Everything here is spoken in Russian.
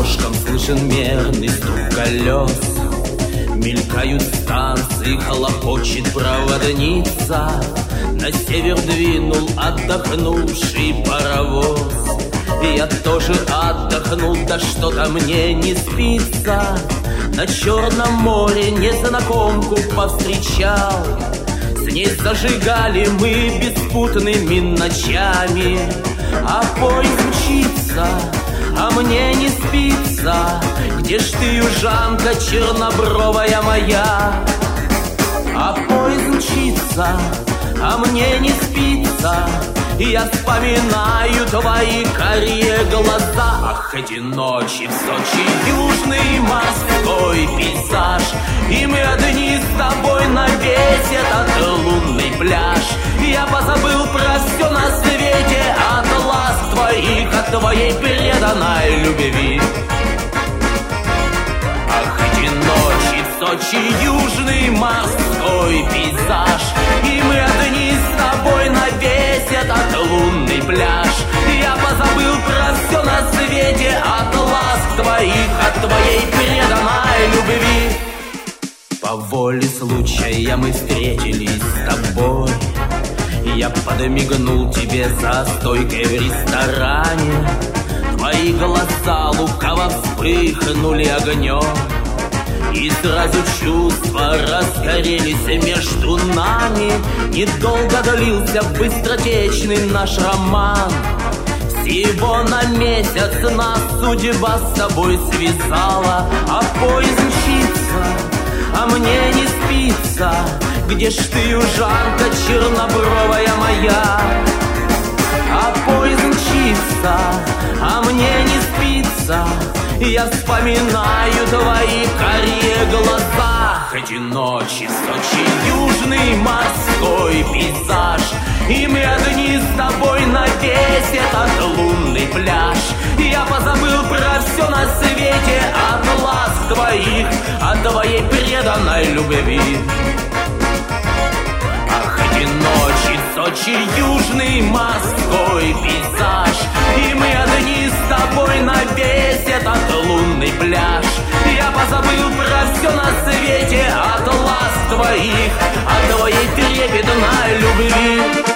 ушкам слышен мерный стук колес. Мелькают станции, хлопочет проводница. На север двинул отдохнувший паровоз. И я тоже отдохнул, да что-то мне не спится. На Черном море незнакомку повстречал. С ней зажигали мы беспутными ночами. А поезд мчится, а мне не спится. Где ж ты, южанка чернобровая моя? А поезд мчится, а мне не спится. И я вспоминаю твои карие глаза. Ах, эти ночи в Сочи, южный морской пейзаж. И мы одни с тобой на весь этот лунный пляж. Я позабыл про все на свете от ласк твоих, от твоей преданной любви. Ах, эти ночи в Сочи, южный морской пейзаж. И мы одни с тобой на весь этот лунный пляж. Я позабыл про все на свете от ласк твоих, от твоей преданной любви. По воле случая мы встретились с тобой. Я подмигнул тебе за стойкой в ресторане. Твои глаза лукаво вспыхнули огнем. И сразу чувства разгорелись между нами. Недолго длился быстротечный наш роман. Всего на месяц нас судьба с тобой связала. А поезд мчится, а мне не спится. Где ж ты, южанка чернобровая моя? А поезд мчится, а мне не спится. Я вспоминаю твои карие глаза. Эти ночи в Сочи, южный морской пейзаж. И мы одни с тобой на весь этот лунный пляж. Я позабыл про все на свете от ласк твоих, от твоей преданной любви. Ах, эти ночи в Сочи, южный морской пейзаж. И мы одни с тобой на весь этот лунный пляж. Я позабыл про все на свете от ласк твоих, от твоей трепетной любви.